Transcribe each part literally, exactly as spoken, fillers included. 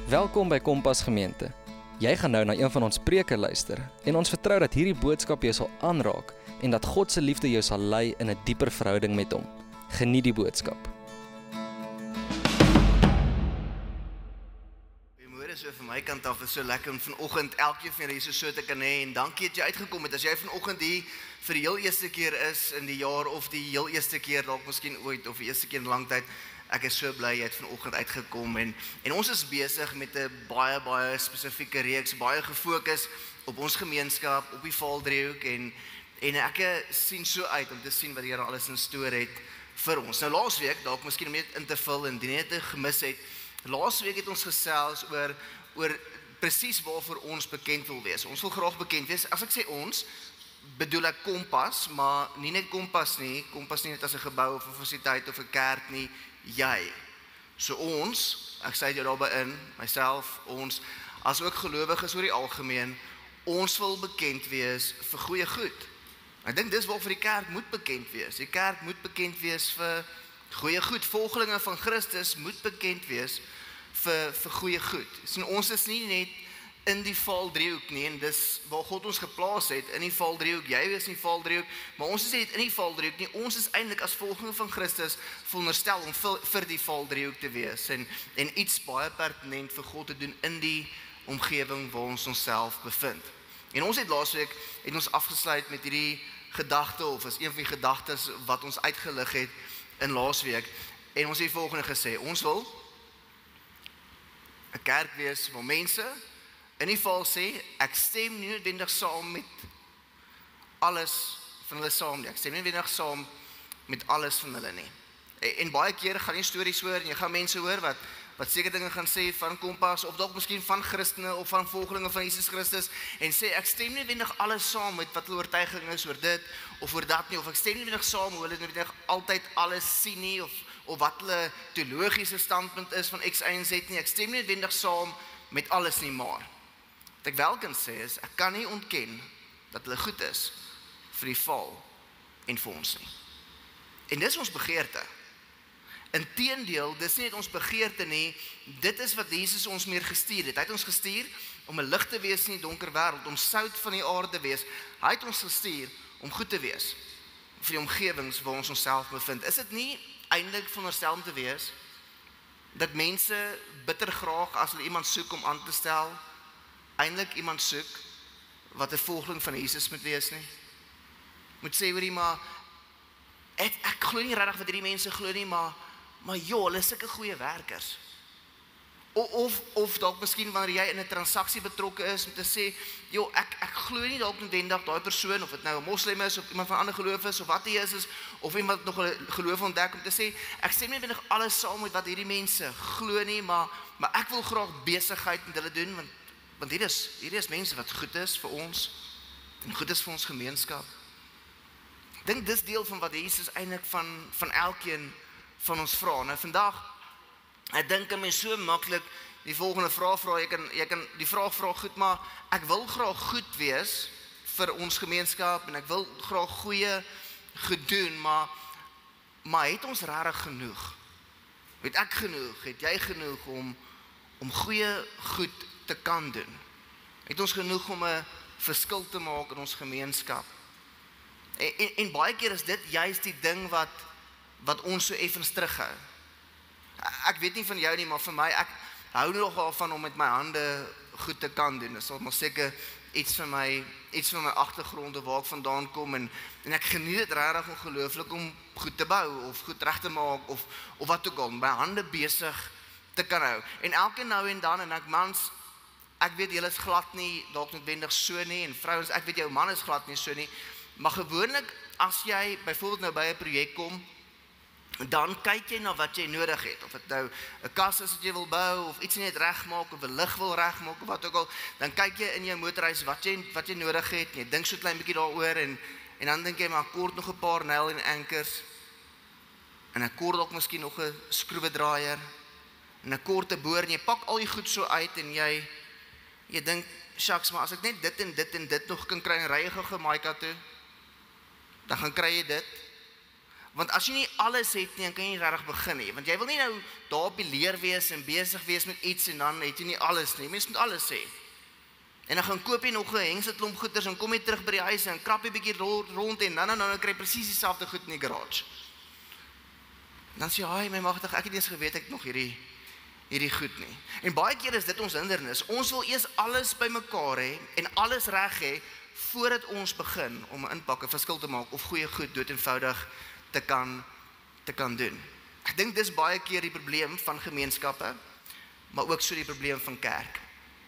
Welkom by Kompas Gemeente. Jy gaan nou na een van ons preke luister en ons vertrou dat hierdie boodskap jou sal aanraak en dat God se liefde jou sal lei in 'n dieper verhouding met hom. Geniet die boodskap. Goeiemôre, so van my kant af is so lekker om vanoggend elkeen van julle hier so te kan hê en dankie dat jy uitgekom het. As jy vanoggend hier vir die heel eerste keer is in die jaar of die heel eerste keer dalk miskien ooit of die eerste keer in lang tyd, ek is so bly jy het vanoggend uitgekom en en ons is besig met 'n baie baie spesifieke reeks, baie gefokus op ons gemeenskap, op die Vaaldriehoek en en ek sien so uit om te sien wat die Here alles in store het vir ons. Nou laasweek, dalk miskien om net in te vul en die net gemis het. Laasweek het ons gesels oor oor presies waarvoor ons bekend wil wees. Ons wil graag bekend wees. As ek sê ons, bedoel ek Kompas, maar nie net Kompas nie, Kompas nie net as 'n gebou of 'n fasiliteit of 'n kerk nie, jy. So ons, ek sê jou daarby in, myself, ons, as ook gelowiges oor die algemeen, ons wil bekend wees vir goeie goed. Ek dink dis waarvoor die kerk moet bekend wees. Die kerk moet bekend wees vir goeie goed. Volgelinge van Christus moet bekend wees vir vir goeie goed. Sien, ons is nie net in die Vaaldriehoek nie, en dis waar God ons geplaas het, in die Vaaldriehoek. Jy is in die Vaaldriehoek, maar ons is nie in die Vaaldriehoek nie. Ons is eintlik as volgelinge van Christus veronderstel om vir, vir die Vaaldriehoek te wees en en iets baie pertinent vir God te doen in die omgewing waar ons onsself bevind. En ons het laasweek het ons afgesluit met hierdie gedagte, of is een van die gedagtes wat ons uitgelig het in laasweek, en ons het die volgende gesê: ons wil 'n kerk wees waar mense in die val sê, ek stem nie noodwendig saam met alles van hulle saam nie, ek stem nie noodwendig saam met alles van hulle nie. En, en baie kere gaan jy stories hoor, en jy gaan mense hoor wat wat seker dinge gaan sê van Kompas, of dalk miskien van Christene, of van volgelinge van Jesus Christus, en sê, ek stem nie noodwendig alles saam met wat hulle oortuiging is oor dit, of oor dat nie, of ek stem nie noodwendig saam hoe hulle noodwendig altyd alles sien nie, of, of wat hulle teologiese standpunt is van X, Y en Z nie, ek stem nie noodwendig saam met alles nie, maar wat ek wel kan sê is, ek kan nie ontken dat hulle goed is vir die val en vir ons nie. En dis ons begeerte. Inteendeel, dis nie net ons begeerte nie, dit is wat Jesus ons meer gestuur het. Hy het ons gestuur om 'n lig te wees in die donker wêreld, om sout van die aarde te wees. Hy het ons gestuur om goed te wees vir die omgewings waar ons onsself bevind. Is dit nie eintlik veronderstel om te wees dat mense bitter graag as hulle iemand soek om aan te stel, eintlik iemand soek wat 'n volgeling van Jesus moet wees nie? Moet sê hoorie, maar ek, ek glo nie regtig wat hierdie mense glo nie, maar maar joh, hulle is sulke goeie werkers. Of of, of dalk miskien wanneer jy in 'n transaksie betrokke is om te sê, joh, ek ek glo nie dalk noodwendig daai persoon, of dit nou 'n moslim is of iemand van 'n ander geloof is of wat hy is, is of iemand nog 'n geloof ontdek, om te sê, ek stem nie noodwendig alles saam met wat hierdie mense glo nie, maar maar ek wil graag besigheid met hulle doen, want want hier is hier is mense wat goed is vir ons en goed is vir ons gemeenskap. Ek dink dis deel van wat Jesus eintlik van van elkeen van ons vra. Nou vandag, ek dink aan my so maklik die volgende vraag vra, jy kan, jy kan die vraag vra, goed, maar ek wil graag goed wees vir ons gemeenskap, en ek wil graag goeie goed doen, maar, maar het ons regtig genoeg? Het ek genoeg, het jy genoeg om, om goeie goed te kan doen? Het ons genoeg om 'n verskil te maak in ons gemeenskap? En, en, en baie keer is dit juist die ding wat wat ons so effens terughou. Ek weet nie van jou nie, maar vir my, ek hou nogal van om met my hande goed te kan doen. Dit is maar seker iets van my iets van my agtergrond waar ek vandaan kom, en en ek geniet dit regtig ongelooflik om goed te bou of goed reg te maak of of wat ook al, my hande besig te kan hou. En elke nou en dan, en ek mans, ek weet julle is glad nie dalk noodwendig so nie, en vrouens, ek weet jou man is glad nie so nie, maar gewoonlik as jy byvoorbeeld nou by 'n projek kom, dan kyk jy na wat jy nodig het, of dit nou 'n kas is wat jy wil bou, of iets net regmaak, of 'n lig wil regmaak, of wat ook al, dan kyk jy in jou motorhuis wat jy wat jy nodig het, en jy dink so klein bietjie daaroor, en en dan dink jy, maar kort nog 'n paar nail en ankers, en ek kort dalk miskien nog 'n skroewedraaier, en 'n korte boor, en jy pak al die goed so uit, en jy jy dink, shucks, maar as ek net dit en dit en dit nog kan kry, en ry gou Jamaica toe, dan gaan kry jy dit. Want as jy nie alles het nie, dan kan jy nie regtig begin nie. Want jy wil nie nou daar op die leer wees en besig wees met iets en dan het jy nie alles nie. Mens moet alles hê. En dan gaan koop jy nog 'n hengse klomp goeders en kom jy terug by die huis en krap jy bietjie rond en dan en dan kry jy presies dieselfde goed in die garage. Dan sê jy, "Haai, my magtig, ek het nie eens geweet ek het nog hierdie hierdie goed nie." En baie keer is dit ons hindernis. Ons wil eers alles bymekaar hê en alles reg hê voordat ons begin om 'n impak, 'n verskil te maak of goeie goed dood eenvoudig te kan te kan doen. Ek dink dis baie keer die probleem van gemeenskappe, maar ook so die probleem van kerk.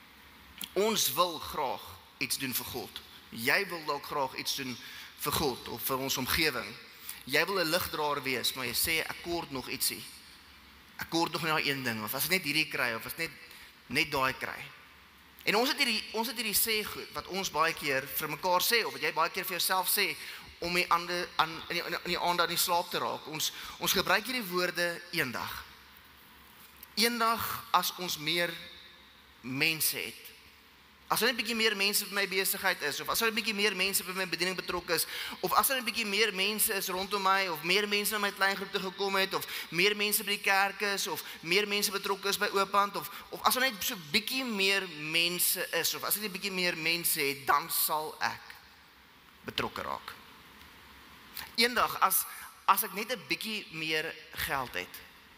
Ons wil graag iets doen vir God. Jy wil dalk graag iets doen vir God of vir ons omgewing. Jy wil 'n ligdraer wees, maar jy sê ek kort nog ietsie. Ek kort nog net een ding of as ek net hierdie kry of as net net daai kry. En ons het hierdie ons het hierdie sê goed wat ons baie keer vir mekaar sê of wat jy baie keer vir jouself sê om die ander aan in die, in die aand aan die slaap te raak. Ons ons gebruik hierdie woorde eendag. Eendag as ons meer mense het. As er 'n bietjie meer mense by my besigheid is of as er 'n bietjie meer mense by my bediening betrokke is of as er 'n bietjie meer mense is rondom my of meer mense na my kleingroep toe gekom het of meer mense by die kerk is of meer mense betrokke is by Oopand of of as er net so bietjie meer mense is of as ek net bietjie meer mense het, dan sal ek betrokke raak. Eendag as as ek net 'n bietjie meer geld het.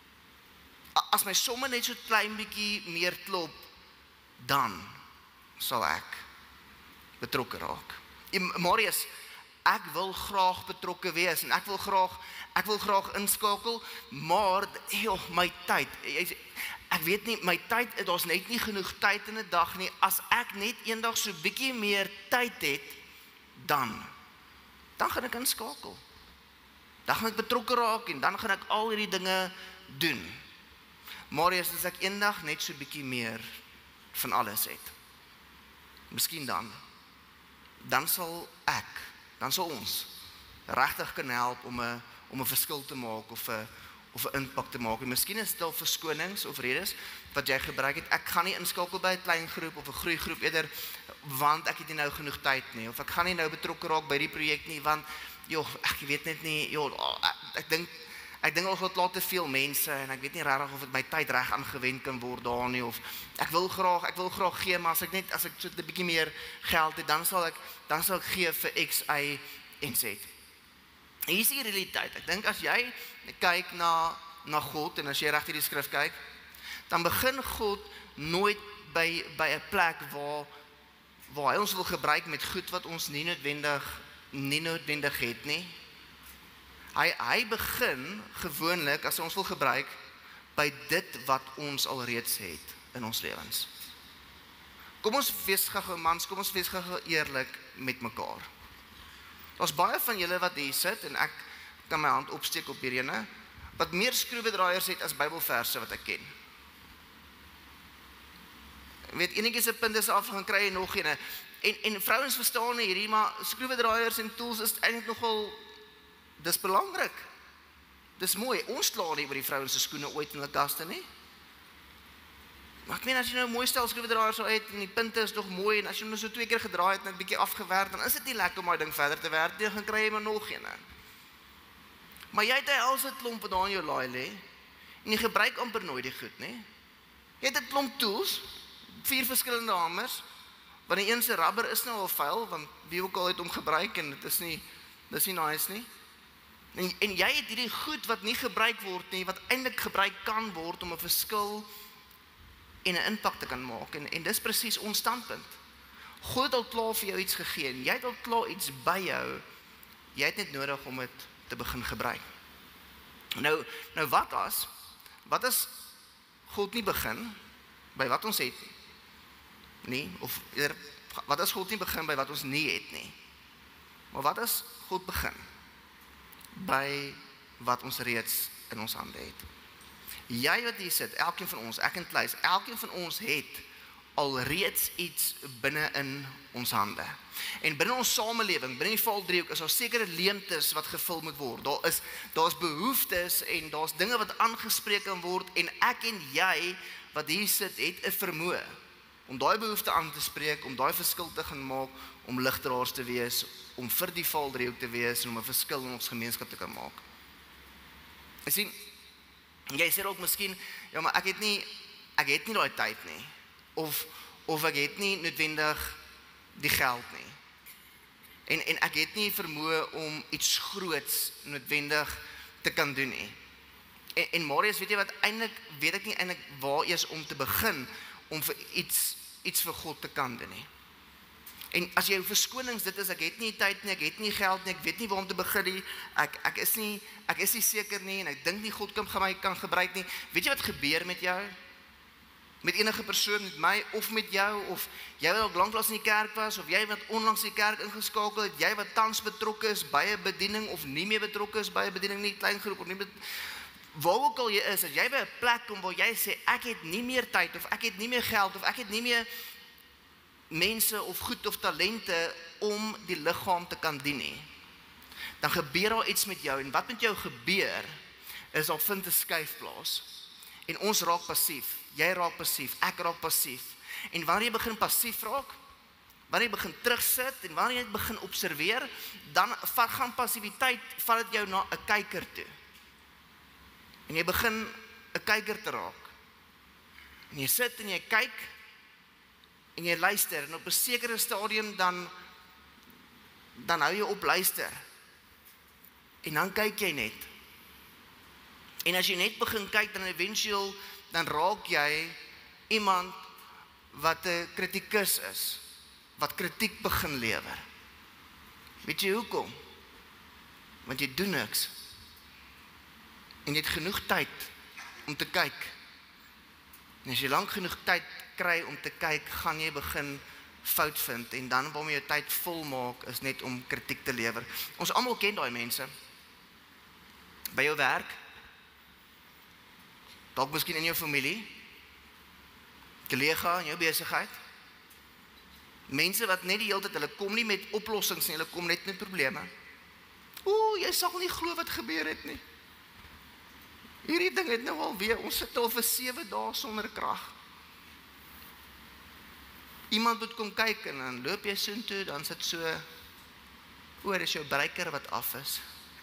As my somme net so klein bietjie meer klop, dan sal ek betrokke raak. Marius, ek wil graag betrokke wees en ek wil graag ek wil graag inskakel, maar joh, my tyd. Ek weet nie, my tyd, daar's net nie genoeg tyd in 'n dag nie. As ek net eendag so bietjie meer tyd het, dan dan gaan ek inskakel. Dan gaan ek betrokke raak en dan gaan ek al hierdie dinge doen. Marius, as ek eendag net so bietjie meer van alles het. Miskien dan, dan sal ek, dan sal ons regtig kan help om 'n om 'n verskil te maak of 'n of 'n impak te maak. En miskien is dit al verskonings of redes wat jy gebruik het. Ek gaan nie inskakel by 'n klein groep of 'n groei groep eerder want ek het nie nou genoeg tyd nie of ek gaan nie nou betrokke raak by die projek nie want joh, ek weet net nie, joh, ek, ek dink Ek dink al wat laat te veel mense en ek weet nie regtig of dit my tyd reg aangewend kan word daar nie of ek wil graag, ek wil graag gee, maar as ek net as ek so 'n bietjie meer geld het, dan sal ek dan sal ek gee vir X, Y en Z. Hier is die realiteit. Ek dink as jy kyk na na God en as jy reg hierdie skrif kyk, dan begin God nooit by by 'n plek waar waar hy ons wil gebruik met goed wat ons nie noodwendig nie noodwendig het nie. Hy, hy begin gewoonlik, as ons wil gebruik, by dit wat ons alreeds het in ons lewens. Kom ons wees gou mans, kom ons wees gou eerlik met mekaar. Daar's baie van julle wat hier sit, en ek kan my hand opsteek op hierdie ene, wat meer skroewedraaiers het as Bybelverse wat ek ken. Jy weet, enetjie se punt is af, gaan kry jy nog ene. En, en vrouens verstaan nie hierdie, maar skroewedraaiers en tools is eintlik nogal dis belangrik. Dis mooi. Ons kla nie oor die vrouens se skoene ooit in hulle kaste nie. Maar ek meen as jy nou 'n mooi stel skroewedraaiers sou het en die punte is nog mooi en as jy hom so twee keer gedraai het en 'n bietjie afgewerk, dan is dit nie lekker om daai ding verder te werk nie, gaan kry jy maar nog een. Maar jy het hy al se klomp wat daar in jou laai lê en jy gebruik amper nooit die goed, nê? Jy het 'n klomp tools, vier verskillende hamers, want die een se rubber is nou al vuil, want wie ook al het hom gebruik en dit is nie dis nie nice nie. En, en jy het hierdie goed wat nie gebruik word nie, wat eintlik gebruik kan word om 'n verskil en 'n impak te kan maak. En, en dis presies ons standpunt. God het al klaar vir jou iets gegee en jy het al klaar iets by jou. Jy het net nodig om dit te begin gebruik. Nou, nou wat as, wat as God nie begin by wat ons het nie, of eerder, wat as God nie begin by wat ons nie het nie, maar wat as God begin by wat ons reeds in ons hande het. Jy wat hier sit, elkeen van ons, ek en Kluis, elkeen van ons het alreeds iets binne in ons hande. En binne ons samelewing, binne die valdriehoek, is daar sekere leemtes wat gevul moet word. Daar is daar's behoeftes en daar's dinge wat aangespreek kan word en ek en jy wat hier sit, het 'n vermoë om daai behoefte aan te spreek, om daai verskil te gaan maak, om ligdraers te wees, om vir die valdriehoek te wees en om 'n verskil in ons gemeenskap te kan maak. Ek sien, jy sê ook miskien, ja, maar ek het nie, ek het nie daai tyd nie. Of, of ek het nie noodwendig die geld nie. En, en ek het nie vermoë om iets groots noodwendig te kan doen nie. En, en Marius, weet jy wat, eintlik weet ek nie eintlik waar eers om te begin om vir iets, iets vir God te kan doen nie. En as jou verskonings dit is, ek het nie tyd nie, ek het nie geld nie, ek weet nie waar om te begin nie, ek, ek, is nie ek is nie seker nie, en ek dink nie God kan my kan gebruik nie. Weet jy wat gebeur met jou? Met enige persoon, met my, of met jou, of jy wat ook lanklaas in die kerk was, of jy wat onlangs in die kerk ingeskakel het, jy wat tans betrokke is by 'n bediening, of nie meer betrokke is by 'n bediening, nie klein groep, of nie, waar ook al jy is, as jy by 'n plek kom waar jy sê, ek het nie meer tyd, of ek het nie meer geld, of ek het nie meer mense, of goed, of talente, om die liggaam te kan dien nie, dan gebeur daar iets met jou, en wat met jou gebeur, is daar vind 'n skuif plaas, en ons raak passief, jy raak passief, ek raak passief, en wanneer jy begin passief raak, wanneer jy begin terugsit, en wanneer jy begin observeer, dan gaan passiwiteit, vat dit jou na 'n kyker toe, en jy begin 'n kyker te raak, en jy sit en jy kyk, en jy luister, en op 'n sekere stadium, dan, dan hou jy op luister, en dan kyk jy net, en as jy net begin kyk, dan eventueel, dan raak jy iemand wat 'n kritikus is, wat kritiek begin lewer. Weet jy hoekom? Want jy doen niks. En jy het genoeg tyd om te kyk. En as jy lank genoeg tyd kry om te kyk, gaan jy begin fout vind, en dan waarom jy jou tyd vol maak, is net om kritiek te lewer. Ons almal ken daai mense. By jou werk, dalk miskien in jou familie, kollega in jou besigheid, mense wat net die hele tyd, hulle kom nie met oplossings nie, hulle kom net met probleme. Oeh, jy sal nie glo wat gebeur het nie. Hierdie ding het nou al weer, ons sit al vir sewe dae sonder krag. Iemand moet kom kyk, en dan loop jy soontoe, dan sit so, oor is jou breker wat af is.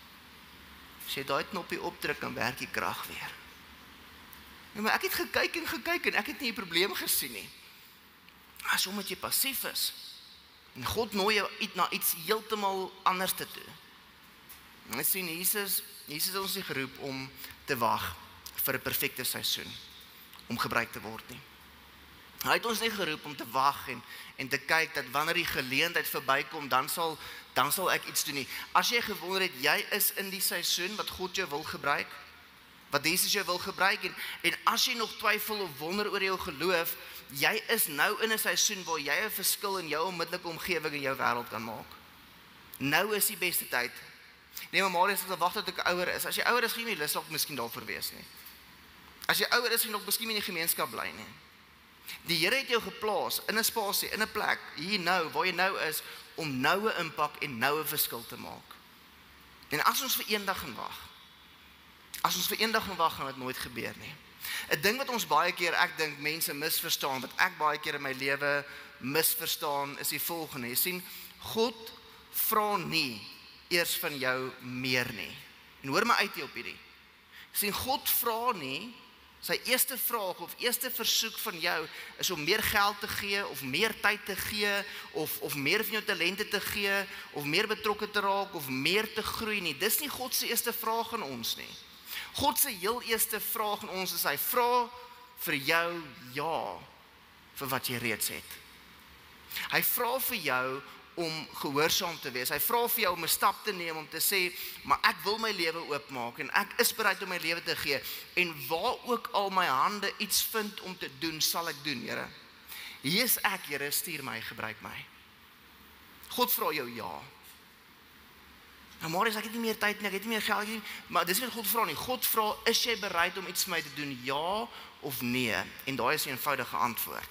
As jy daai knoppie opdruk, dan werk die krag weer. Ja, maar ek het gekyk en gekyk, en ek het nie die probleem gesien nie. As omdat jy passief is, en God nooi jou na iets heeltemal anders te doen. En sien, Jesus, Jesus het ons nie geroep om te wag vir 'n perfekte seisoen, om gebruik te word nie. Hy het ons nie geroep om te wag en, en te kyk dat wanneer die geleentheid verbykom, dan sal, dan sal ek iets doen nie. As jy gewonder het, jy is in die seisoen wat God jou wil gebruik, wat Jesus jou wil gebruik, en, en as jy nog twyfel of wonder oor jou geloof, jy is nou in 'n seisoen waar jy 'n verskil in jou onmiddellike omgewing in jou wêreld kan maak. Nou is die beste tyd. Nee, maar Marius, ek wag tot ek ouer is. As jy ouer is, gaan jy nie lus dalk miskien daarvoor wees nie. As jy ouer is, gaan jy nog miskien in die gemeenskap bly nie. Die Here het jou geplaas in 'n spasie, in 'n plek, hier nou, waar jy nou is, om nou 'n impak en nou 'n verskil te maak. En as ons vir eendag gaan wag, as ons vir eendag gaan wag, gaan dit nooit gebeur nie. 'n Ding wat ons baie keer, ek dink mense misverstaan, wat ek baie keer in my lewe misverstaan, is die volgende. Jy sien, God vra nie eers van jou meer nie. En hoor my uit hier op hierdie. Jy sien, God vra nie, sy eerste vraag of eerste versoek van jou is om meer geld te gee, of meer tyd te gee, of, of meer van jou talente te gee, of meer betrokke te raak, of meer te groei nie. Dis nie God se eerste vraag aan ons nie. God se heel eerste vraag aan ons is, hy vra vir jou ja, vir wat jy reeds het. Hy vra vir jou om gehoorsaam te wees. Hy vra vir jou om 'n stap te neem, om te sê, maar ek wil my lewe oopmaak, en ek is bereid om my lewe te gee, en waar ook al my hande iets vind om te doen, sal ek doen, Here. Hier is ek, Here, stuur my, gebruik my. God vra jou ja. Nou, Marius, ek het nie meer tyd nie, ek het nie meer geld nie, maar dis nie wat God vra nie. God vra, is jy bereid om iets vir my te doen, ja of nee? En daai is 'n eenvoudige antwoord.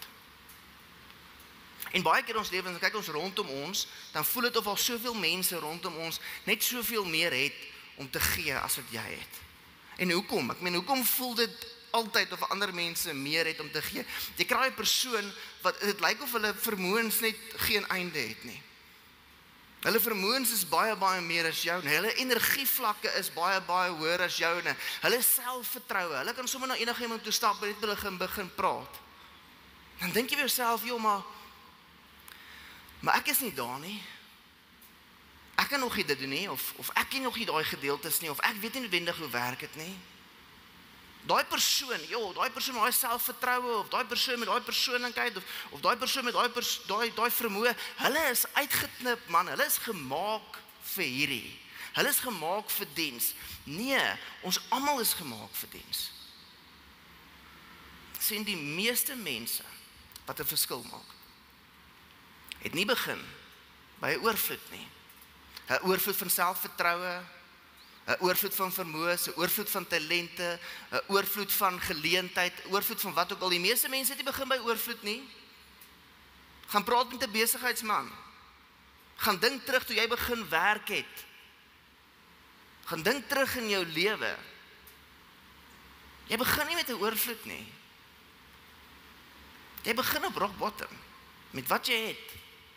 En baie keer in ons lewens, kyk ons rondom ons, dan voel dit of al soveel mense rondom ons net soveel meer het om te gee as wat jy het. En hoekom? Ek meen, hoekom voel dit altyd of ander mense meer het om te gee? Jy kry 'n persoon wat dit lyk of hulle vermoëns net geen einde het nie. Hulle vermoëns is baie baie meer as joune. Hulle energievlakke is baie baie hoër as joune. Hulle selfvertroue. Hulle kan sommer na enige iemand toe stap en net begin begin praat. Dan dink jy vir jouself, joh, maar maar ek is nie daar nie. Ek kan nog nie dit doen nie, of of ek ken nog nie daai gedeeltes nie, of ek weet nie noodwendig hoe werk dit nie. Daai persoon, joh, daai persoon met daai selfvertroue, of daai persoon met daai persoonlikheid, of of daai persoon met daai pers, daai daai vermoë, hulle is uitgeknip, man. Hulle is gemaak vir hierdie. Hulle is gemaak vir diens. Nee, ons almal is gemaak vir diens. Sien, die meeste mense wat 'n verskil maak, het nie begin by 'n oorvloed nie. 'n Oorvloed van selfvertroue, 'n oorvloed van vermoëns, 'n oorvloed van talente, 'n oorvloed van geleentheid, 'n oorvloed van wat ook al. Die meeste mense het nie begin by oorvloed nie. Gaan praat met 'n besigheidsman. Gaan dink terug toe jy begin werk het. Gaan dink terug in jou lewe. Jy begin nie met 'n oorvloed nie. Jy begin op rock bottom met wat jy het.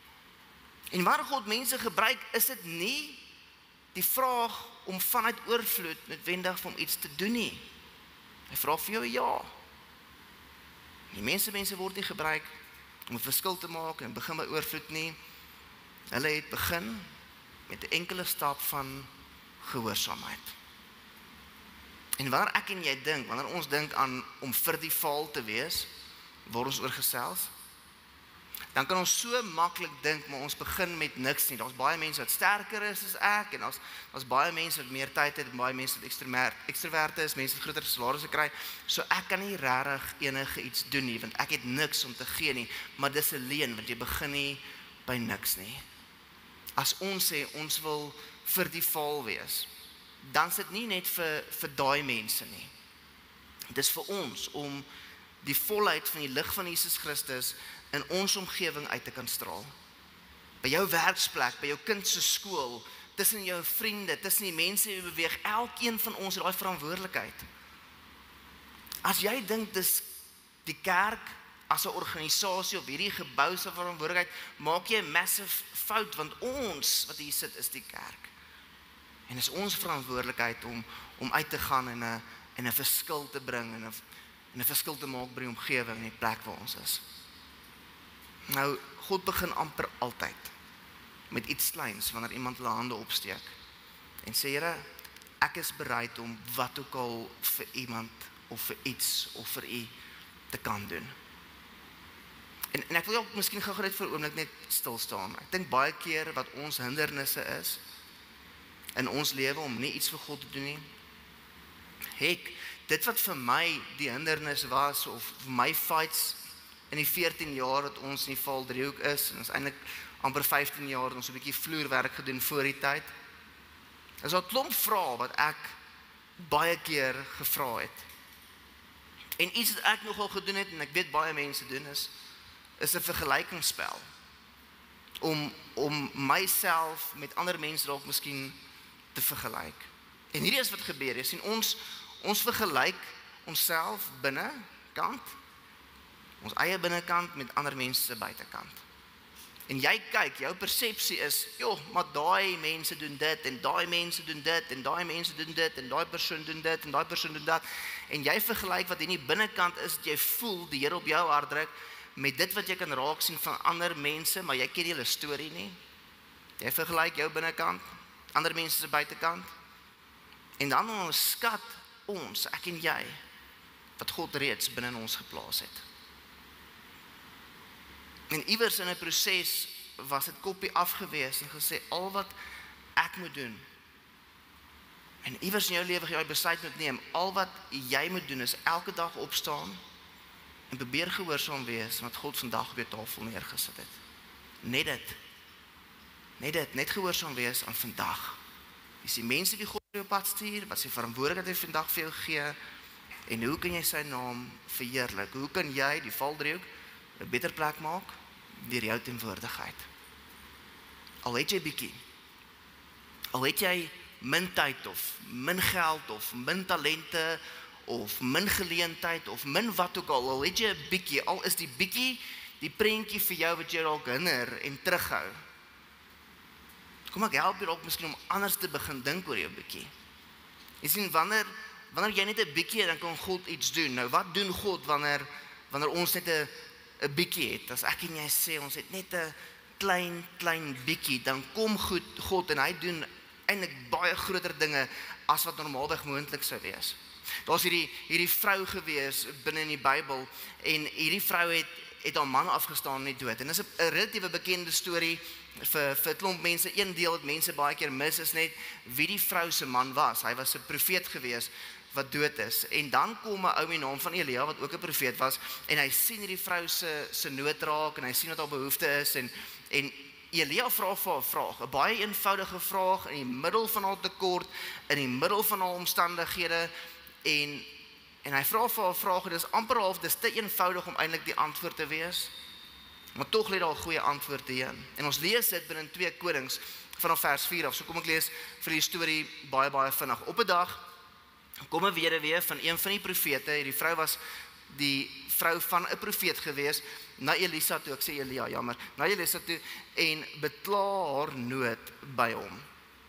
En waar God mense gebruik, is dit nie die vraag om vanuit oorvloed noodwendig om iets te doen nie. Hy vra vir jou ja. Die mense mense word nie gebruik om 'n verskil te maak en begin by oorvloed nie. Hulle het begin met 'n enkele stap van gehoorsaamheid. En waar ek en jy dink, wanneer ons dink aan om vir die val te wees, waar ons oor gesels, dan kan ons so maklik dink, maar ons begin met niks nie. Daar's baie mense wat sterker is as ek, en daar's daar's baie mense wat meer tyd het, en baie mense wat ekstrovert, ekstroverte is, mense wat groter salarisse kry. So ek kan nie regtig enige iets doen nie, want ek het niks om te gee nie. Maar dis 'n leuen, want jy begin nie by niks nie. As ons sê ons wil vir die val wees, dan is dit nie net vir vir daai mense nie. Dis vir ons om die volheid van die lig van Jesus Christus in ons omgewing uit te kan straal. By jou werksplek, by jou kind se skool, tussen jou vriende, tussen die mense wie beweeg, elkeen van ons het daai verantwoordelikheid. As jy dink dis die kerk as 'n organisasie of hierdie gebou se verantwoordelikheid, maak jy 'n massive fout, want ons wat hier sit is die kerk. En is ons verantwoordelikheid om om uit te gaan en 'n en 'n verskil te bring en 'n en 'n verskil te maak by die omgewing en die plek waar ons is. Nou, God begin amper altyd met iets kleins wanneer iemand hulle hande opsteek en sê, Here, ek is bereid om wat ook al vir iemand of vir iets of vir u te kan doen. En, en ek wil ook miskien gou net vir 'n oomblik net stil staan. Ek dink baie keer wat ons hindernisse is in ons lewe om nie iets vir God te doen nie. Hek, dit wat vir my die hindernis was, of vir my fights in die veertien jaar dat ons in die Valdriehoek is, en ons eintlik amper vyftien jaar het ons 'n bietjie vloerwerk gedoen voor die tyd. Is al 'n klomp vrae wat ek baie keer gevra het. En iets wat ek nogal gedoen het, en ek weet baie mense doen, is is 'n vergelykingsspel. Om om myself met ander mense dalk miskien te vergelyk. En hierdie is wat gebeur. Jy sien, ons ons vergelyk onsself binnekant, ons eie binnekant met ander mense se buitekant. En jy kyk, jou persepsie is, joh, maar daai mense doen dit, en daai mense doen dit, en daai mense doen dit, en daai persoon doen dit, en daai persoon doen dat. En jy vergelyk wat in die binnekant is, jy voel die Here op jou hart druk, met dit wat jy kan raak sien van ander mense, maar jy ken nie hulle storie nie. Jy vergelyk jou binnekant, ander mense se buitekant, en dan ons skat ons, ek en jy, wat God reeds binne in ons geplaas het. En iewers in 'n proses was dit koppie afgewees en gesê, al wat ek moet doen, en iewers in jou lewe jy besluit moet neem, al wat jy moet doen is elke dag opstaan en probeer gehoorsaam wees wat God vandag op jou tafel neergesit het. Net dit. Net dit, net gehoorsaam wees aan vandag. Dis die mense wie God op jou pad stuur, wat sy verantwoordelikheid hy vandag vir jou gee, en hoe kan jy sy naam verheerlik? Hoe kan jy die Valdriehoek 'n beter plek maak deur jou teenwoordigheid? Al het jy bietjie, al het jy min tyd of min geld of min talente of min geleentheid of min wat ook al, al het jy 'n bietjie, al is die bietjie die prentjie vir jou wat jy dalk hinder en terughou. Kom ek help jou dalk miskien om anders te begin dink oor jou bietjie. Jy sien, wanneer, wanneer jy net 'n bietjie het, dan kan God iets doen. Nou, wat doen God wanneer, wanneer ons net 'n 'n bietjie het? As ek en jy sê, ons het net 'n klein, klein bietjie, dan kom goed, God en hy doen eintlik baie groter dinge as wat normaalweg moontlik sou wees. Daar's hierdie, hierdie vrou gewees binne in die Bybel, en hierdie vrou het, het haar man afgestaan net dood. En dis 'n relatiewe bekende storie vir, vir 'n klomp mense. Een deel wat mense baie keer mis is net wie die vrou se man was. Hy was 'n profeet gewees wat dood is. En dan kom 'n ou met die naam van Elia wat ook 'n profeet was, en hy sien hierdie vrou se se nood raak, en hy sien wat haar behoefte is, en en Elia vra vir haar 'n vraag, 'n baie eenvoudige vraag in die middel van haar tekort, in die middel van haar omstandighede, en en hy vra vir haar 'n vraag, en dis amper half, dis te eenvoudig om eintlik die antwoord te wees, maar tog lê daar 'n goeie antwoord hierin. En ons lees dit binne in twee Konings vanaf vers vier af. So kom ek lees vir die storie baie baie vinnig. Op 'n dag kom 'n weduwee van een van die profete. Hierdie vrou was die vrou van 'n profeet gewees, na Elisa toe, ek sê Elia, jammer, na Elisa toe, en bekla haar nood by hom.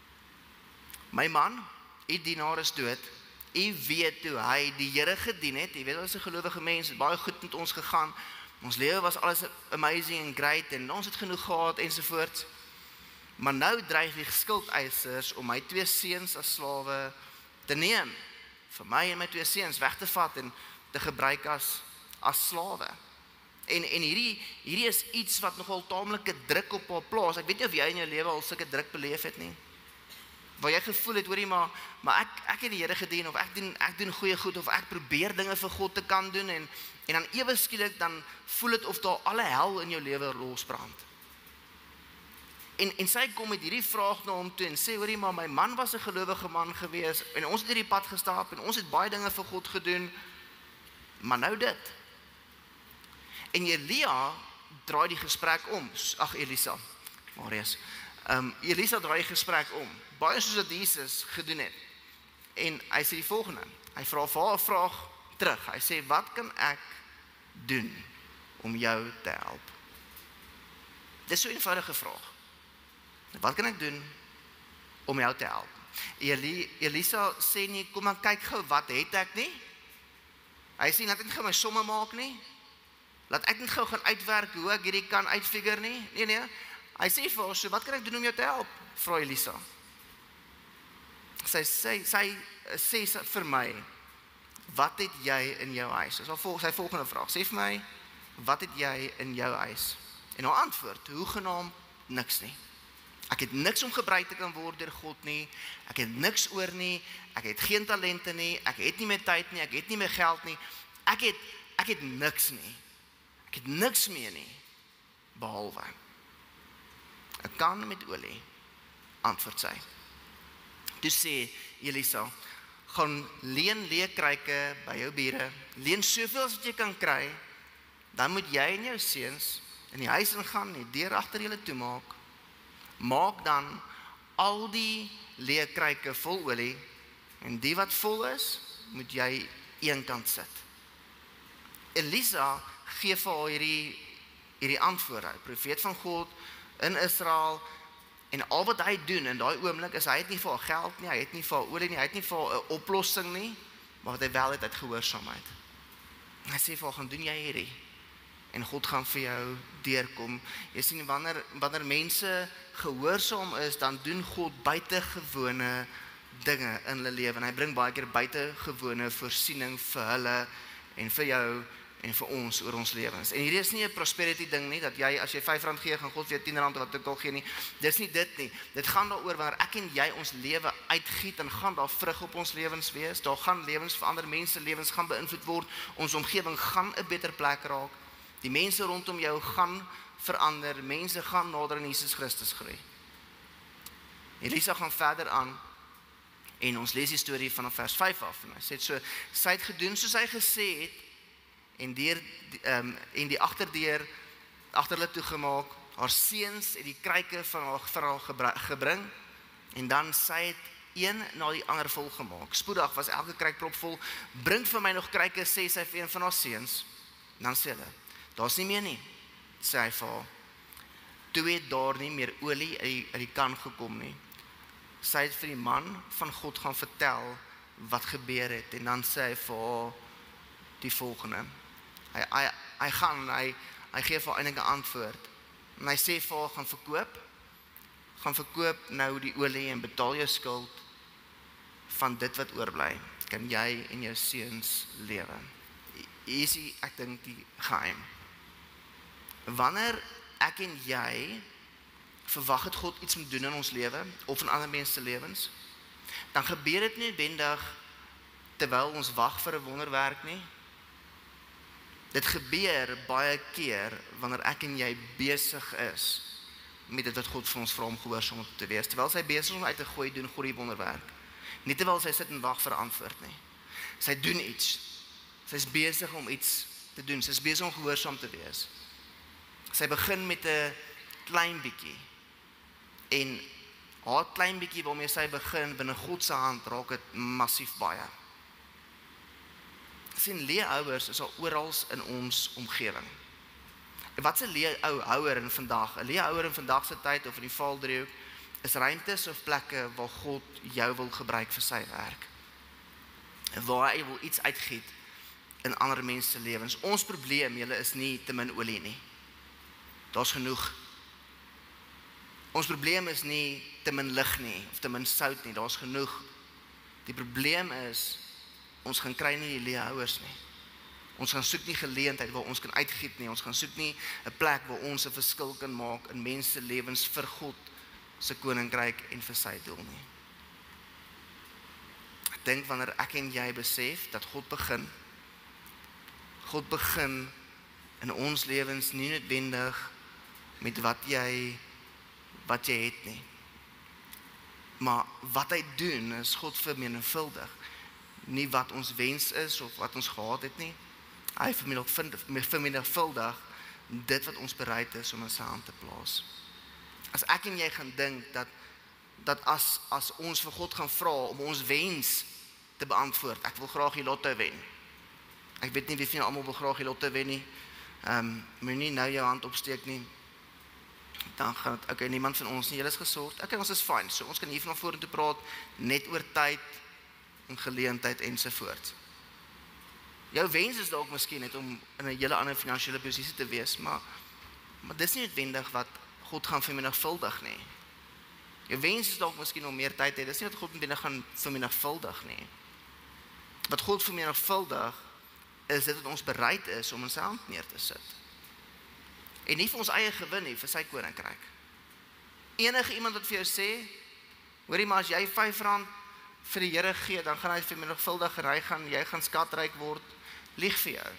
My man, u dienaar is dood. U weet hoe hy die Here gedien het. U weet, ons is 'n gelowige mens, het baie goed met ons gegaan. Ons lewe was alles amazing en great, en ons het genoeg gehad, ensovoorts. Maar nou dreig die skuldeisers om my twee seuns as slawe te neem, vir my en my twee seuns weg te vat en te gebruik as, as slawe. En, en hierdie, hierdie is iets wat nogal taamlike druk op haar plaas. Ek weet nie of jy in jou lewe al sulke druk beleef het nie. Waar jy gevoel het, hoorie, maar, maar ek, ek het die Here gedien, of ek doen, ek doen goeie goed, of ek probeer dinge vir God te kan doen, en, en dan ewe skielik, dan voel dit of daar alle hel in jou lewe losbrand. En, en sy kom met hierdie vraag na hom toe, en sê, hoorie, maar my man was 'n gelowige man gewees, en ons het hierdie pad gestap, en ons het baie dinge vir God gedoen, maar nou dit. En Elia draai die gesprek om, ag Elisa, Marius, um, Elisa draai die gesprek om, baie soos wat Jesus gedoen het. En hy sê die volgende, hy vra vir haar 'n vraag terug, hy sê, wat kan ek doen om jou te help? Dit is so 'n eenvoudige vraag. Wat kan ek doen om jou te help? Eli, Elisa sê nie, kom maar kyk gou, wat het ek nie? Hy sê, laat ek nie gou my somme maak nie, laat ek nie gou gaan uitwerk hoe ek hierdie kan uitfigure nie. Nee, nee. Hy sê vir haar, so wat kan ek doen om jou te help? Vra Elisa. Sy sê, sy sê vir my, wat het jy in jou huis? Dis al vol, sy volgende vraag. Sê vir my, wat het jy in jou huis? En haar antwoord, hoegenaamd niks nie. Ek het niks om gebruik te kan word deur God nie. Ek het niks oor nie. Ek het geen talente nie. Ek het nie meer tyd nie. Ek het nie meer geld nie. Ek het, ek het niks nie. Ek het niks meer nie, behalwe 'n kan met olie, antwoord sy. Toe sê Elisa, gaan leen leekryke by jou bure, leen soveel as wat jy kan kry, dan moet jy en jou seuns in die huis ingaan, die deur agter julle toemaak, maak dan al die leekryke vol olie, en die wat vol is, moet jy eenkant sit. Elisa gee vir haar hierdie, hierdie antwoord, hy profeet van God in Israel, en al wat hy doen in daai oomblik is, hy het nie vir haar geld nie, hy het nie vir haar olie nie, hy het nie vir haar 'n oplossing nie, maar wat hy wel het uit gehoorsaamheid. Hy sê vir haar, gaan doen jy hierdie, en God gaan vir jou deurkom. Jy sien, wanneer, wanneer mense gehoorsaam is, dan doen God buitengewone dinge in hulle lewe, en hy bring baie keer buitengewone voorsiening vir hulle, en vir jou, en vir ons oor ons lewens. En hierdie is nie 'n prosperity ding nie, dat jy, as jy vyf rand gee, gaan God vir jou tien rand of wat ook al gee nie. Dis nie dit nie. Dit gaan daaroor, wanneer ek en jy ons lewe uitgiet, en gaan daar vrug op ons lewens wees, daar gaan lewens verander, mense lewens gaan beïnvloed word, ons omgewing gaan 'n beter plek raak, die mense rondom jou gaan verander, mense gaan nader aan Jesus Christus groei. Elisa gaan verder aan, en ons lees die storie vanaf vers vyf af, en hy sê so, sy het gedoen soos hy gesê het, en deur um, en die agterdeur agter hulle toegemaak, haar seuns het die kryke van haar vir haar gebring, en dan sy het een na die ander vol gemaak. Spoedig was elke kryk propvol. Bring vir my nog kryke, sê sy vir een van haar seuns. Dan sê hulle, daar's nie meer nie, sê hy vir haar. toe het daar nie meer olie uit die, uit die kan gekom nie. Sy het vir die man van God gaan vertel wat gebeur het, en dan sê hy vir haar die volgende. Hy, hy, hy gaan, hy, hy gee vir haar eintlik 'n antwoord, en hy sê vir haar, gaan verkoop, gaan verkoop nou die olie en betaal jou skuld, van dit wat oorbly, kan jy en jou seuns lewe. Hier is die, ek dink die geheim. Wanneer ek en jy verwag het God iets moet doen in ons lewe, of in ander mense se lewens, dan gebeur dit nie noodwendig terwyl ons wag vir 'n wonderwerk nie. Dit gebeur baie keer wanneer ek en jy besig is met dit wat God vir ons vra om gehoorsaam te wees. Terwyl sy besig is om uit te gooi, doen God die wonderwerk. Nie terwyl sy sit en wag vir 'n antwoord nie. Sy doen iets. Sy is besig om iets te doen. Sy is besig om gehoorsaam te wees. Sy begin met 'n klein bietjie. En haar klein bietjie waarmee sy begin, binne God se hand raak dit massief baie. Sien, leeuhouers is al oral in ons omgewing. En wat is 'n leeuhouer in vandag? 'n Leeuhouer in vandag se tyd of in die Vaaldriehoek is ruimtes of plekke waar God jou wil gebruik vir sy werk. En waar hy wil iets uitgiet in ander mense se lewens. Ons probleem, julle, is nie te min olie nie. Daar's genoeg. Ons probleem is nie te min lig nie, of te min sout nie, daar's genoeg. Die probleem is, ons gaan kry nie die leeuhouers nie. Ons gaan soek nie geleentheid waar ons kan uitgiet nie, ons gaan soek nie 'n plek waar ons 'n verskil kan maak in mense se lewens vir God se koninkryk en vir sy doel nie. Ek dink wanneer ek en jy besef dat God begin, God begin in ons lewens nie noodwendig met wat jy wat jy het nie. Maar wat hy doen is God vermenigvuldig. Nie wat ons wens is of wat ons gehad het nie. Hy vermenigvuldig dit wat ons bereid is om in sy hand te plaas. As ek en jy gaan dink dat dat as as ons vir God gaan vra om ons wens te beantwoord, ek wil graag die lotto wen. Ek weet nie wie van julle almal wil graag die lotto wen nie. Ehm um, moenie nou jou hand opsteek nie. Dan gaan dit, okay, niemand van ons nie, julle is gesort. Okay, ons is fine. So ons kan hier van vorentoe praat net oor tyd en geleentheid ensovoorts. Jou wens is dalk miskien net om in 'n hele ander finansiële posisie te wees, maar maar dis nie noodwendig wat God gaan vermenigvuldig nie. Jou wens is dalk miskien om meer tyd te hê. Dis nie wat God noodwendig gaan vermenigvuldig nie. Wat God vermenigvuldig is dit wat ons bereid is om in sy hand neer te sit. En nie vir ons eie gewin nie, vir sy koninkryk. Enige iemand wat vir jou sê, hoorie, maar as jy vyf rand vir die Here gee, dan gaan hy vermenigvuldig en hy gaan, jy gaan skatryk word, lieg vir jou.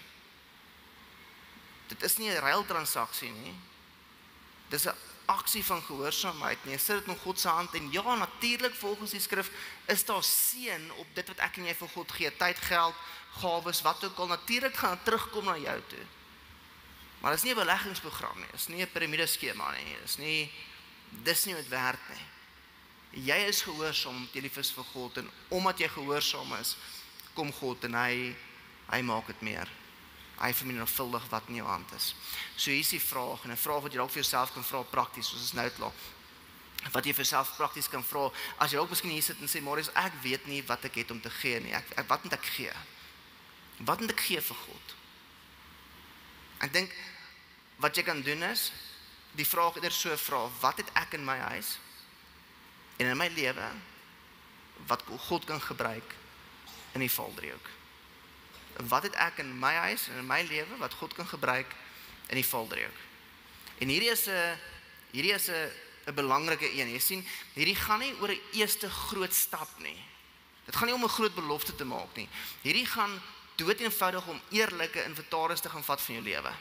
Dit is nie 'n ruiltransaksie nie. Dis 'n aksie van gehoorsaamheid nie. Sit dit in God se hand en ja, natuurlik volgens die skrif is daar seën op dit wat ek en jy vir God gee, tyd, geld, gawes, wat ook al. Natuurlik gaan dit terugkom na jou toe. Maar dit is nie 'n beleggingsprogram nie, dit is nie 'n piramideskema nie, dit is nie dis nie wat werd nie. Jy is gehoorsaam om te lief is vir God, en omdat jy gehoorsaam is, kom God en hy hy maak dit meer. Hy vermenigvuldig wat in jou hand is. So hier is die vraag, en 'n vraag wat jy dalk vir jouself kan vra prakties, soos ons nou klaar. Wat jy vir jouself prakties kan vra, as jy dalk miskien hier sit en sê, Marius, ek weet nie wat ek het om te gee nie. Ek, ek wat moet ek gee? Wat moet ek gee vir God? Ek dink wat jy kan doen is, die vraag eerder so vra, wat het ek in my huis en in my lewe wat God kan gebruik in die Vaaldriehoek? Wat het ek in my huis en in my lewe wat God kan gebruik in die Vaaldriehoek? En hierdie is 'n hierdie is 'n 'n belangrike een. Jy sien, hierdie gaan nie oor 'n eerste groot stap nie. Dit gaan nie om 'n groot belofte te maak nie. Hierdie gaan dood eenvoudig om eerlike inventaris te gaan vat van jou lewe.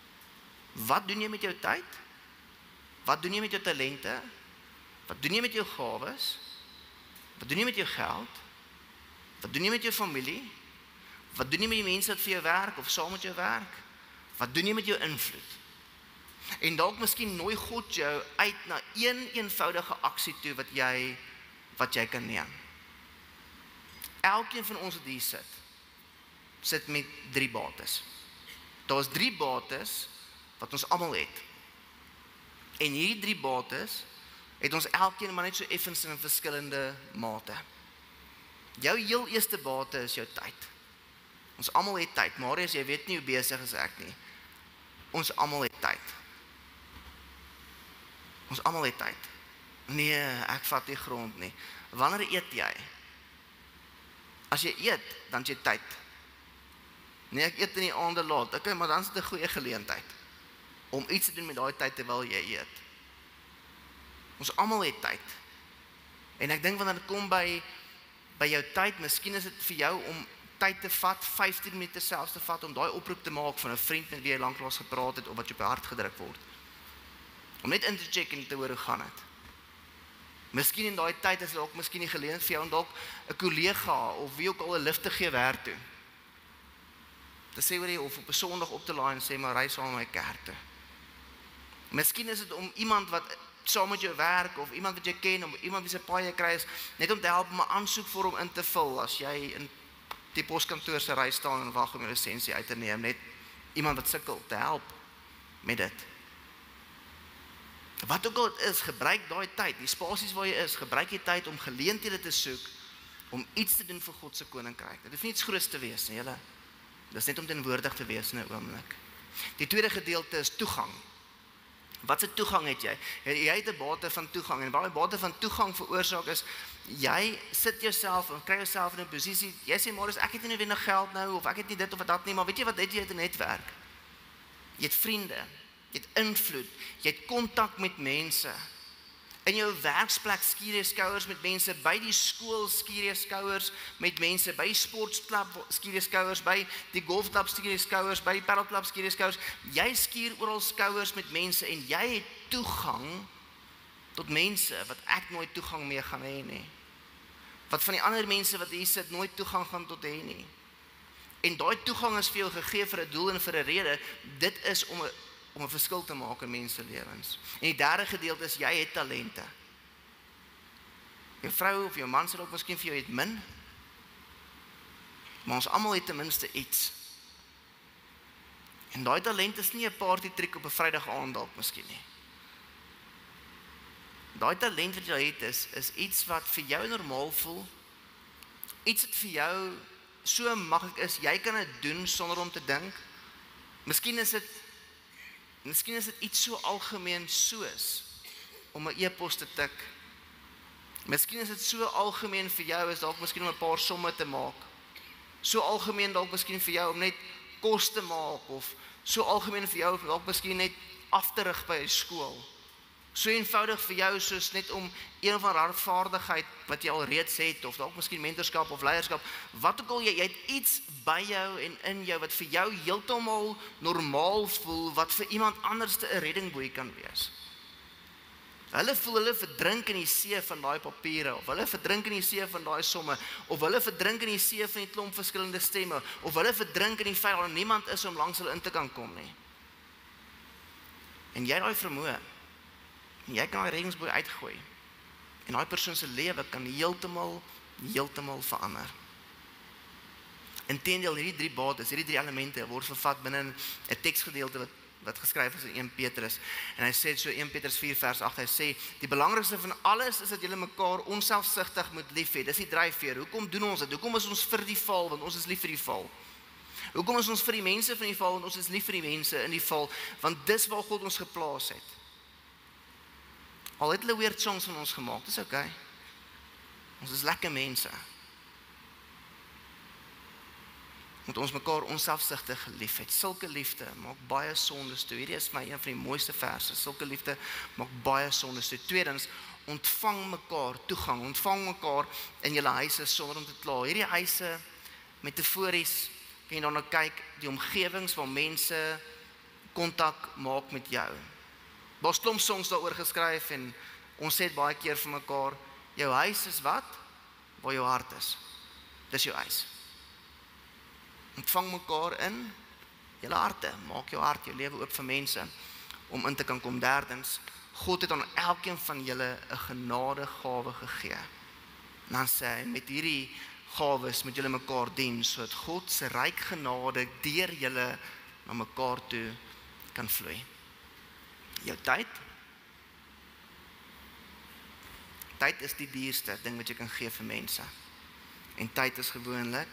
Wat doen jy met jou tyd? Wat doen jy met jou talente? Wat doen jy met jou gawes? Wat doen jy met jou geld? Wat doen jy met jou familie? Wat doen jy met die mense wat vir jou werk of saam met jou werk? Wat doen jy met jou invloed? En dalk miskien nooi God jou uit na een eenvoudige aksie toe wat jy wat jy kan neem. Elkeen van ons wat hier sit, sit met drie bates. Daar's drie bates wat ons almal het. En hierdie drie bates het ons elkeen maar net so effens in verskillende mate. Jou heel eerste bate is jou tyd. Ons almal het tyd. Marius, jy weet nie hoe besig is ek nie. Ons almal het tyd. Ons almal het tyd. Nee, ek vat nie grond nie. Wanneer eet jy? As jy eet, dan het jy tyd. Nee, ek eet in die aande laat. Okay, maar dan is dit 'n goeie geleentheid om iets te doen met daai tyd terwyl jy eet. Ons almal het tyd. En ek dink wanneer dit kom by by jou tyd, miskien is dit vir jou om tyd te vat, vyftien minute selfs te vat om daai oproep te maak van 'n vriend met wie jy lanklaas gepraat het of wat jou op jou hart gedruk word. Om net in te check en te hoor hoe gaan dit. Miskien in daai tyd is dit ook miskien die geleentheid vir jou om dalk 'n kollega of wie ook al 'n lift te gee werk toe. Te sê oor jy of op 'n Sondag op te laai en sê maar ry saam met my kerk toe. Miskien is dit om iemand wat saam met jou werk of iemand wat jy ken of iemand wie se paai jy kry is net om te help om 'n aansoekvorm in te vul as jy in die poskantoor se ry staan en wag om 'n lisensie uit te neem, net iemand wat sukkel te help met dit. Wat ook al dit is, gebruik daai tyd, die spasies waar jy is, gebruik jy tyd om geleenthede te soek om iets te doen vir God se koninkryk. Dit hoef nie iets groots te wees nie, julle. Dit is net om teenwoordig te wees in 'n oomblik. Die tweede gedeelte is toegang. Wat se toegang het jy? Jy het 'n bate van toegang en baie bate van toegang veroorsaak is jy sit jouself en kry jouself in 'n posisie. Jy sê maar ek het nie noodwendig geld nou of ek het nie dit of dat nie, maar weet jy wat het jy uit 'n netwerk? Jy het vriende, jy het invloed, jy het kontak met mense. In jou werksplek skuur jy skouers met mense, by die skool skuur jy skouers met mense, by sportklub skuur jy skouers, by die golfklub skuur jy skouers, by die paddleklub skuur jy skouers. Jy skuur oral skouers met mense en jy het toegang tot mense wat ek nooit toegang mee gaan hê nie. Wat van die ander mense wat hier sit nooit toegang gaan tot hê nie. En daai toegang is vir jou gegee vir 'n doel en vir 'n rede. Dit is om 'n om 'n verskil te maak in mense lewens. En die derde gedeelte is jy het talente. Jou vrou of jou man sal ook miskien vir jou het min. Maar ons almal het ten minste iets. En daai talent is nie 'n party trick op 'n Vrydag aand dalk miskien nie. Daai talent wat jy het is is iets wat vir jou normaal voel. Iets wat vir jou so maklik is, jy kan dit doen sonder om te dink. Miskien is dit Miskien is dit iets so algemeen soos om 'n e-pos te tik. Miskien is dit so algemeen vir jou is dalk miskien om 'n paar somme te maak. So algemeen dalk miskien vir jou om net kos te maak of so algemeen vir jou dalk miskien net af te rig by 'n skool. So eenvoudig vir jou soos net om een of ander vaardigheid wat jy al reeds het of dalk miskien mentorskap of leierskap, wat ook al jy, jy het iets by jou en in jou wat vir jou heeltemal normaal voel, wat vir iemand anders 'n reddingboei kan wees. Hulle voel hulle verdrink in die see van daai papiere of hulle verdrink in die see van daai somme of hulle verdrink in die see van die klomp verskillende stemme of hulle verdrink in die feit dat niemand is om langs hulle in te kan kom nie. En jy daai vermoë en jy kan 'n reddingsboei uitgooi. En daai persoon se lewe kan heeltemal heeltemal verander. Inteendeel hierdie drie bates, hierdie drie elemente word vervat binne 'n teksgedeelte wat wat geskryf is in Eerste Petrus. En hy sê so Eerste Petrus vier vers agt, hy sê die belangrikste van alles is dat julle mekaar onselfsugtig moet lief hê. Dis die dryfveer. Hoekom doen ons dit? Hoekom is ons vir die val? Want ons is lief vir die val. Hoekom is ons vir die mense van die val? Want ons is lief vir die mense in die val, want dis waar God ons geplaas het. Al het hulle weird songs van ons gemaak, dis okay. Ons is lekker mense. Moet ons mekaar onselfsugtig liefhet. Sulke liefde maak baie sondes toe. Hierdie is my een van die mooiste verse. Sulke liefde maak baie sondes toe. Tweedens, ontvang mekaar toegang. Ontvang mekaar in julle huise sonder om te kla. Hierdie huise metafories, kan jy daarna kyk, die omgewings waar mense kontak maak met jou. Daar's klomp songs daaroor geskryf en ons sê baie keer vir mekaar, jou huis is wat? Waar jou hart is. Dis jou huis. Ontvang mekaar in julle harte. Maak jou hart, jou lewe oop vir mense om in te kan kom. Derdens, God het aan elkeen van julle 'n genadegawe gegee. En dan sê hy, met hierdie gawes moet julle mekaar dien, sodat God se ryk genade deur julle na mekaar toe kan vloei. Jou tyd, Tyd is die dierste ding wat jy kan gee vir mense. En tyd is gewoonlik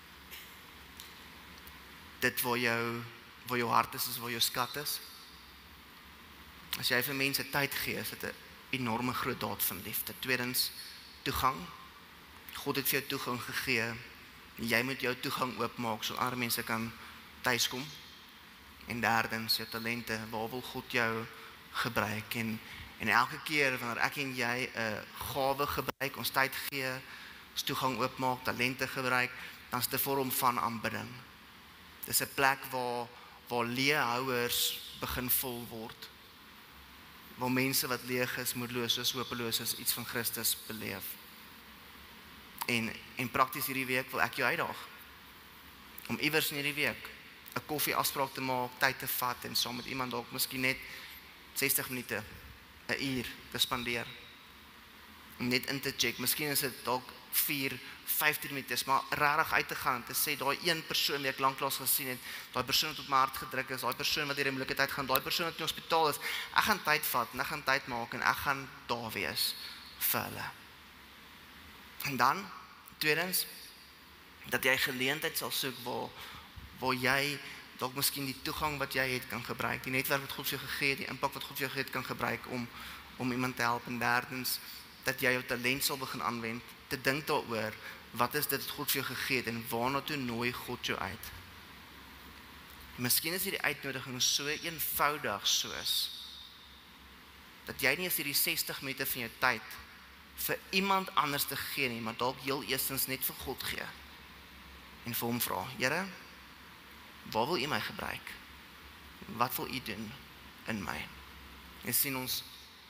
dit waar jou, waar jou hart is, is waar jou skat is. As jy vir mense tyd gee, is dit 'n enorme groot daad van liefde. Tweedens, toegang. God het vir jou toegang gegee. Jy moet jou toegang oopmaak, so ander mense kan tuiskom. En derdens, jou talente, waar wil God jou gebruik? En, en elke keer wanneer ek en jy 'n gawe gebruik, ons tyd gee, ons toegang oopmaak, talente gebruik, dan is dit 'n vorm van aanbidding. Dit is 'n plek waar, waar leehouers begin vol word. Waar mense wat leeg is, moedeloos is, hopeloos is, iets van Christus beleef. En, en prakties hierdie week wil ek jou uitdaag, om iewers in hierdie week 'n koffie afspraak te maak, tyd te vat, en saam met iemand dalk miskien net sestig minute, 'n uur te spandeer. Net in te check, miskien is dit dalk vier, vyftien minute, maar regtig uit te gaan en te sê, daai een persoon wat ek lanklaas gesien het, daai persoon wat op my hart gedruk is, daai persoon wat deur 'n moeilike tyd gaan, daai persoon wat in die hospitaal is, ek gaan tyd vat, en ek gaan tyd maak, en ek gaan daar wees vir hulle. En dan, tweedens, dat jy geleentheid sal soek waar, waar jy dalk miskien die toegang wat jy het kan gebruik, die netwerk wat God vir jou gegee het, die impak wat God vir jou gegee het kan gebruik om, om iemand te help. En derdens, dat jy jou talent sal begin aanwend, te dink daaroor, wat is dit wat God vir jou gegee het, en waarna toe nooi God jou uit. Miskien is hierdie uitnodiging so eenvoudig soos, dat jy nie eens hierdie sestig minute van jou tyd vir iemand anders te gee nie, maar dalk heel eerstens net vir God gee. En vir hom vra, Here, waar wil U my gebruik? Wat wil U doen in my? En sien ons,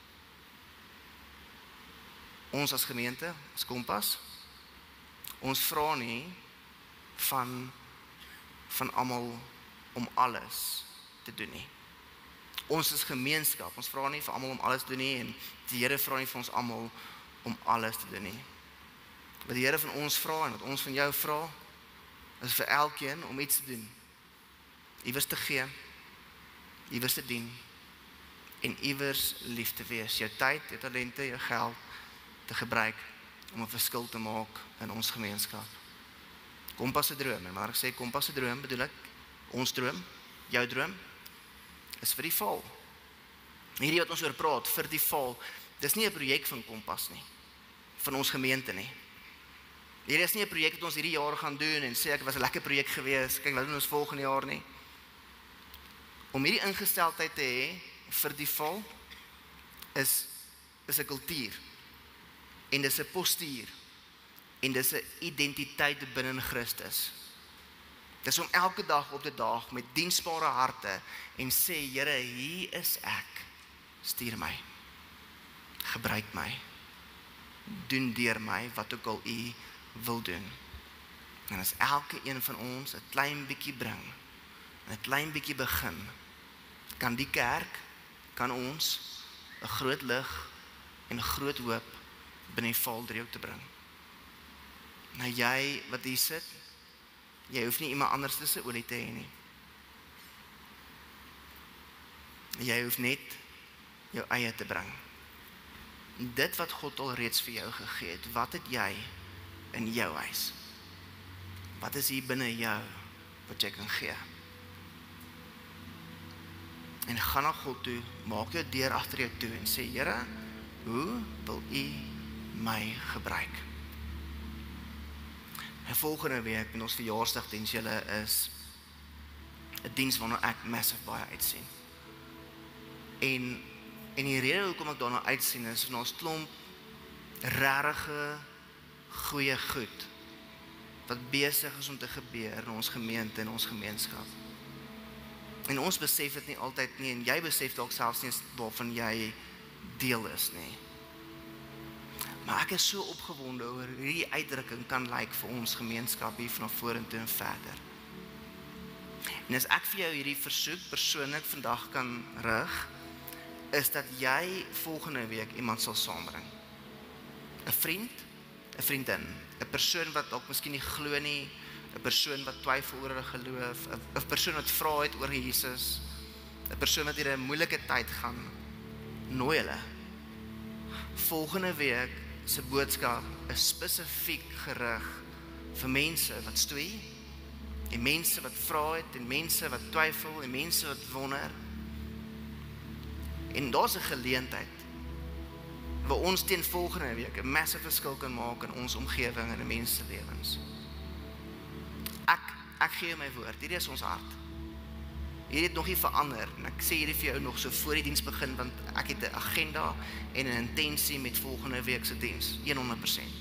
ons as gemeente, as Kompas, ons vra nie van, van almal om alles te doen nie. Ons is gemeenskap, ons vra nie vir almal om alles te doen nie, en die Here vra nie vir ons almal om alles te doen nie. Wat die Here van ons vra, en wat ons van jou vra, is vir elkeen om iets te doen. Iewers te gee, iewers te dien, en iewers lief te wees. Jou tyd, jou talente, jou geld te gebruik om 'n verskil te maak in ons gemeenskap. Kompas se droom, en maar ek sê Kompas se droom, bedoel ek, ons droom, jou droom, is vir die val. Hierdie wat ons oor praat, vir die val, dis nie 'n projek van Kompas nie, van ons gemeente nie. Hierdie is nie 'n projek wat ons hierdie jaar gaan doen en sê ek was 'n lekker projek gewees, kyk wat doen ons volgende jaar nie. Om hierdie ingesteldheid te hê vir die val is is 'n kultuur, en dis 'n postuur, en dis 'n identiteit binne Christus. Dis om elke dag op te daag met diensbare harte en sê, Here, hier is ek, stuur my, gebruik my, doen deur my wat ook al U wil doen. En as elke een van ons 'n klein bietjie bring, 'n klein bietjie begin, kan die kerk, kan ons 'n groot lig en 'n groot hoop binne die valdriehoek te bring. Nou jy wat hier sit, jy hoef nie iemand anders te se olie te hê nie. Jy hoef net jou eie te bring. Dit wat God al reeds vir jou gegee het, wat het jy in jou huis? Wat is hier binne jou wat jy kan gee? En gaan na God toe, maak jou deur agter jou toe en sê, Here, hoe wil U my gebruik? En volgende week in ons verjaarsdagdiens julle is 'n diens waarna ek massive baie uitsien. En en die rede hoekom ek daarna uitsien is van ons klomp regte goeie goed wat besig is om te gebeur in ons gemeente en ons gemeenskap. En ons besef dit nie altyd nie, en jy besef dalk selfs nie waarvan jy deel is nie. Maar ek is so opgewonde oor hoe hierdie uitdrukking kan lyk vir ons gemeenskap hier vanaf vorentoe en verder. En as ek vir jou hierdie versoek persoonlik vandag kan rig, is dat jy volgende week iemand sal saambring. 'n Vriend, 'n vriendin, 'n persoon wat dalk miskien nie glo nie, 'n persoon wat twyfel oor hulle geloof, 'n persoon wat vra het oor Jesus, 'n persoon wat deur 'n moeilike tyd gaan, nooi hulle. volgende week se boodskap is spesifiek gerig vir mense wat stoei, en mense wat vra het, en mense wat twyfel, en mense wat wonder. En daar's 'n geleentheid waar ons teen volgende week 'n massive verskil kan maak in ons omgewing en in mense se lewens. Ek ek gee my woord, hierdie is ons hart. Hierdie het nog nie verander, en ek sê hierdie vir jou nog so voor die diens begin, want ek het 'n agenda en 'n intensie met volgende week se diens, honderd persent.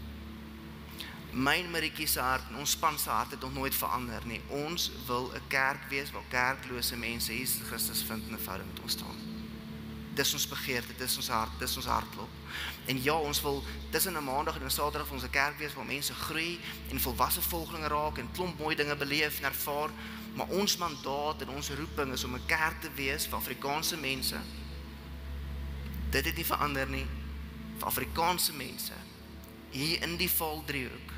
My en Maritjie se hart en ons span se hart het nog nooit verander nie. Ons wil 'n kerk wees waar kerklose mense Jesus Christus vind in 'n verhouding met ons staan. Dis ons begeerte, dis ons hart, dis ons hartklop. En ja, ons wil tussen 'n maandag en 'n saterdag vir ons 'n kerk wees waar mense groei en volwasse volgelinge raak en klomp mooi dinge beleef en ervaar, maar ons mandaat en ons roeping is om 'n kerk te wees vir Afrikaanse mense. Dit het nie verander nie. Vir Afrikaanse mense hier in die Vaaldriehoek,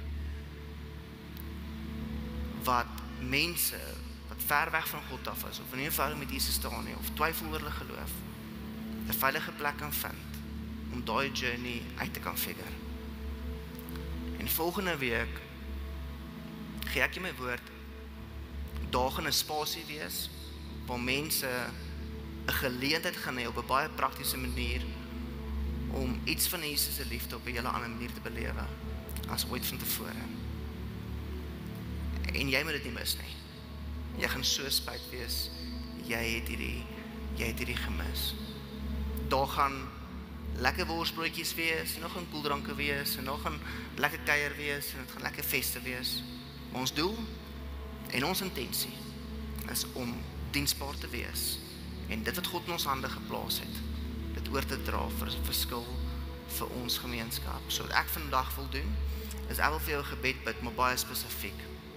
wat mense wat ver weg van God af is, of in 'n verhouding met Jesus staan nie, of twyfel oor hulle geloof, 'n veilige plek kan vind om daai journey uit te kan figure. En volgende week gee ek jy my woord, daar gaan 'n spasie wees waar mense 'n geleentheid gaan hê op 'n baie praktiese manier om iets van Jesus se liefde op 'n hele ander manier te belewe as ooit van tevore. En jy moet dit nie mis nie. Jy gaan so spyt wees, jy het hierdie, jy het hierdie gemis. Daar gaan lekker worsbroodjies wees, en nog gaan koeldranke wees, en nog gaan lekker kuier wees, en dit gaan lekker feste wees. Maar ons doel en ons intensie is om diensbaar te wees, en dit wat God in ons hande geplaas het, dit oor te dra vir 'n verskil vir ons gemeenskap. So wat ek vandag wil doen, is ek wil vir jou 'n gebed bid, maar baie spesifiek.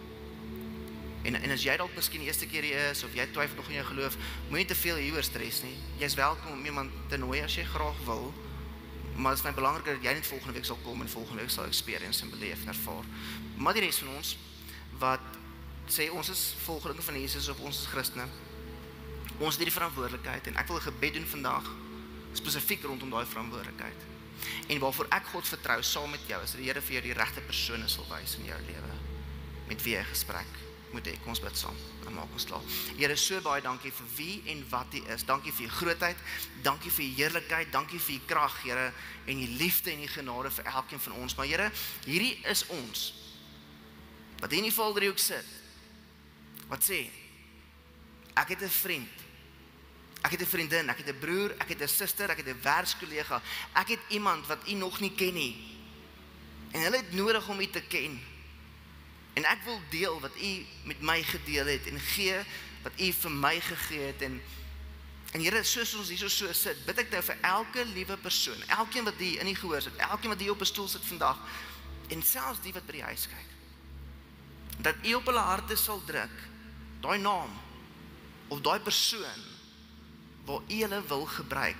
En, en as jy dalk miskien die eerste keer hier is, of jy twyfel nog in jou geloof, moet nie te veel hieroor stres nie. Jy is welkom om iemand te nooi as jy graag wil, maar het is my belangriker dat jy net volgende week sal kom, en volgende week sal experience en beleef en ervaar. Maar die res van ons, wat sê ons is volgelinge van Jesus, of ons is Christene, ons het die verantwoordelikheid, en ek wil 'n gebed doen vandag, spesifiek rondom daai verantwoordelikheid. En waarvoor ek God vertrou saam met jou, is dat die Here vir jou die regte persone sal wys in jou lewe, met wie jy gesprek moet hê. Kom ons bid saam, dan maak ons klaar. Here, so baie dankie vir wie en wat U is. Dankie vir U grootheid, dankie vir U heerlikheid, dankie vir U krag, Here, en U liefde en U genade vir elkeen van ons. Maar Here, hierdie is ons, wat hier in die Vaaldriehoek sit, wat sê, ek het 'n vriend, ek het 'n vriendin, ek het 'n broer, ek het 'n suster, ek het 'n werkskollega, ek het iemand wat U nog nie ken nie, en hulle het nodig om U te ken, en ek wil deel wat U met my gedeel het, en gee wat U vir my gegee het, en, en Here, soos ons hier so sit, bid ek nou vir elke liewe persoon, elkeen wat hier in die gehoor sit, elkeen wat hier op 'n stoel sit vandag, en selfs die wat by die huis kyk, dat U op hulle harte sal druk, daai naam, of daai persoon, waar U hulle wil gebruik.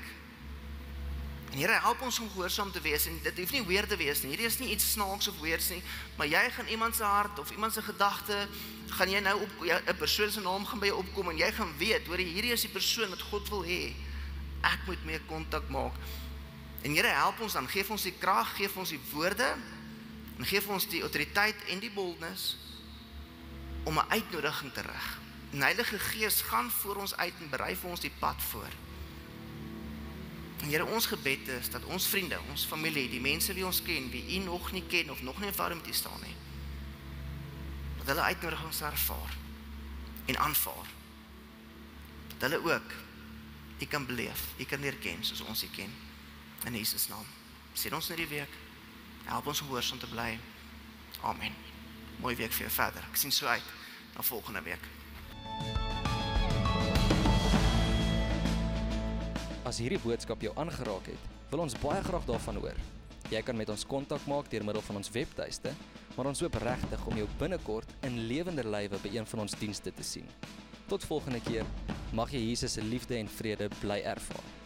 En Here, help ons om gehoorsaam te wees, en dit hoef nie weer te wees nie, hierdie is nie iets snaaks of weers nie, maar jy gaan iemand se hart, of iemand se gedagte, gaan jy nou op, 'n persoon se naam gaan by jou opkom, en jy gaan weet, hoor, hierdie is die persoon wat God wil hê, ek moet mee kontak maak. En Here, help ons dan, geef ons die krag, geef ons die woorde, en geef ons die autoriteit en die boldness, om 'n uitnodiging te rig. En Heilige Gees gaan voor ons uit en berei vir ons die pad voor. En Here, ons gebed is dat ons vriende, ons familie, die mense wie ons ken, wie U nog nie ken of nog nie in verhouding met U staan nie, dat hulle uitnodigings ervaar en aanvaar. Dat hulle ook U kan beleef, U kan leer ken soos ons U ken. In Jesus naam. Sien ons in die week. Help ons om gehoorsaam te bly. Amen. Mooi week vir jou verder. Ek sien so uit na volgende week. As hierdie boodskap jou aangeraak het, wil ons baie graag daarvan hoor. Jy kan met ons kontak maak deur middel van ons webtuiste, maar ons hoop regtig om jou binnekort in lewende lywe by een van ons dienste te sien. Tot volgende keer, mag jy Jesus se liefde en vrede bly ervaar.